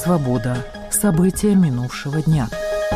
«Свобода». События минувшего дня.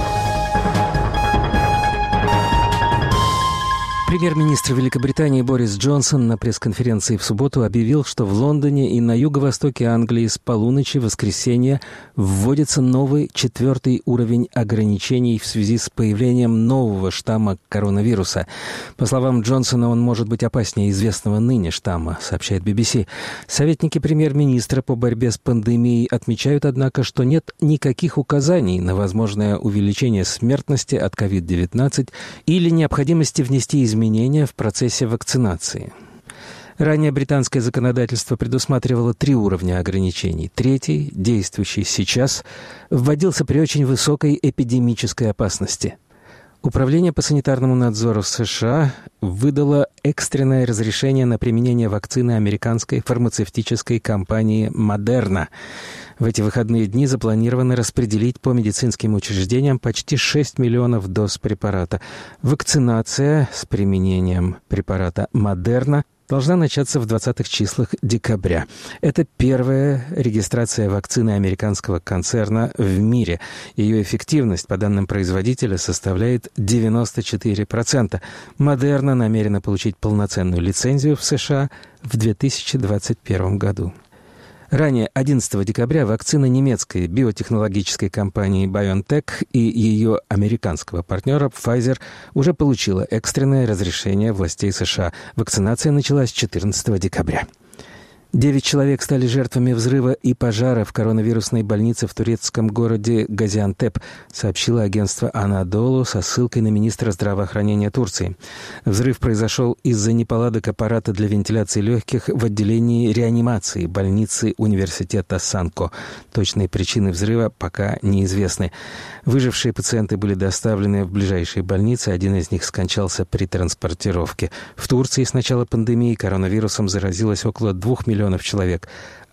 Премьер-министр Великобритании Борис Джонсон на пресс-конференции в субботу объявил, что в Лондоне и на юго-востоке Англии с полуночи в воскресенье вводится новый 4-й уровень ограничений в связи с появлением нового штамма коронавируса. По словам Джонсона, он может быть опаснее известного ныне штамма, сообщает BBC. Советники премьер-министра по борьбе с пандемией отмечают, однако, что нет никаких указаний на возможное увеличение смертности от COVID-19 или необходимости внести изменения в процессе вакцинации. Ранее британское законодательство предусматривало 3 уровня ограничений. 3-й, действующий сейчас, вводился при очень высокой эпидемической опасности. Управление по санитарному надзору в США выдало экстренное разрешение на применение вакцины американской фармацевтической компании Moderna. В эти выходные дни запланировано распределить по медицинским учреждениям почти 6 миллионов доз препарата. Вакцинация с применением препарата Moderna должна начаться в 20-х числах декабря. Это первая регистрация вакцины американского концерна в мире. Ее эффективность, по данным производителя, составляет 94%. Moderna намерена получить полноценную лицензию в США в 2021 году. Ранее, 11 декабря, вакцина немецкой биотехнологической компании BioNTech и ее американского партнера Pfizer уже получила экстренное разрешение властей США. Вакцинация началась 14 декабря. 9 человек стали жертвами взрыва и пожара в коронавирусной больнице в турецком городе Газиантеп, сообщило агентство Анадолу со ссылкой на министра здравоохранения Турции. Взрыв произошел из-за неполадок аппарата для вентиляции легких в отделении реанимации больницы университета Санко. Точные причины взрыва пока неизвестны. Выжившие пациенты были доставлены в ближайшие больницы, один из них скончался при транспортировке. В Турции с начала пандемии коронавирусом заразилось около 2 миллионов человек.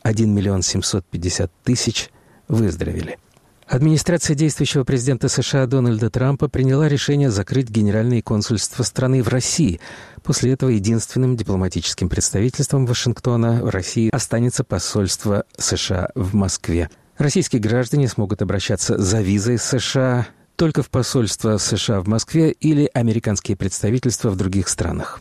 1 750 000 выздоровели. Администрация действующего президента США Дональда Трампа приняла решение закрыть генеральные консульства страны в России. После этого единственным дипломатическим представительством Вашингтона в России останется посольство США в Москве. Российские граждане смогут обращаться за визой США только в посольство США в Москве или американские представительства в других странах.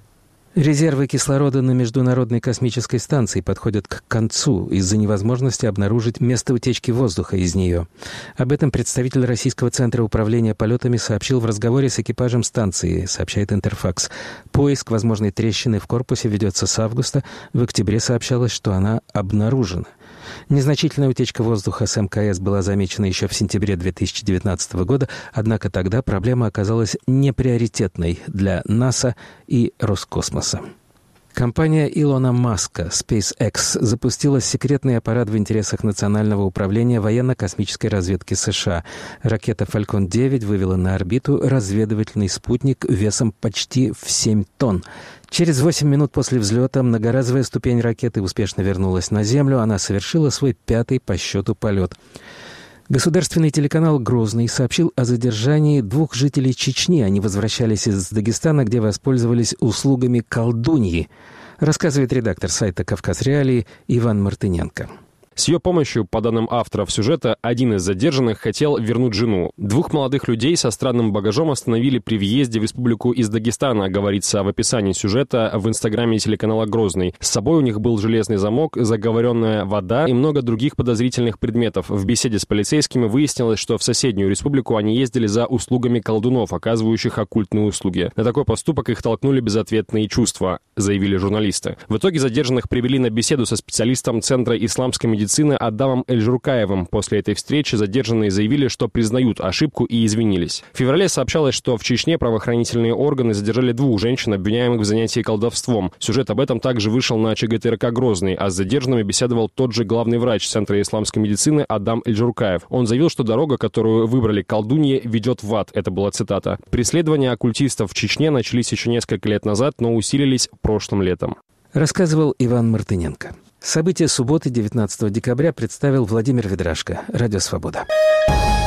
Резервы кислорода на Международной космической станции подходят к концу из-за невозможности обнаружить место утечки воздуха из нее. Об этом представитель Российского центра управления полетами сообщил в разговоре с экипажем станции, сообщает Интерфакс. Поиск возможной трещины в корпусе ведется с августа. В октябре сообщалось, что она обнаружена. Незначительная утечка воздуха с МКС была замечена еще в сентябре 2019 года, однако тогда проблема оказалась неприоритетной для НАСА и Роскосмоса. Компания Илона Маска SpaceX запустила секретный аппарат в интересах Национального управления военно-космической разведки США. Ракета Falcon 9 вывела на орбиту разведывательный спутник весом почти в 7 тонн. Через 8 минут после взлета многоразовая ступень ракеты успешно вернулась на Землю. Она совершила свой 5-й по счету полет. Государственный телеканал «Грозный» сообщил о задержании 2 жителей Чечни. Они возвращались из Дагестана, где воспользовались услугами колдуньи, рассказывает редактор сайта «Кавказ Реалии» Иван Мартыненко. С ее помощью, по данным авторов сюжета, один из задержанных хотел вернуть жену. 2 молодых людей со странным багажом остановили при въезде в республику из Дагестана, говорится в описании сюжета в инстаграме телеканала «Грозный». С собой у них был железный замок, заговоренная вода и много других подозрительных предметов. В беседе с полицейскими выяснилось, что в соседнюю республику они ездили за услугами колдунов, оказывающих оккультные услуги. На такой поступок их толкнули безответные чувства, заявили журналисты. В итоге задержанных привели на беседу со специалистом Центра исламской медицины Адамом Эльжуркаевым. После этой встречи задержанные заявили, что признают ошибку и извинились. В феврале сообщалось, что в Чечне правоохранительные органы задержали 2 женщин, обвиняемых в занятии колдовством. Сюжет об этом также вышел на ЧГТРК «Грозный», а с задержанными беседовал тот же главный врач Центра исламской медицины Адам Эльжуркаев. Он заявил, что дорога, которую выбрали колдуньи, ведет в ад. Это была цитата. Преследования оккультистов в Чечне начались еще несколько лет назад, но усилились прошлым летом. Рассказывал Иван Мартыненко. События субботы 19 декабря представил Владимир Ведрашко. Радио «Свобода».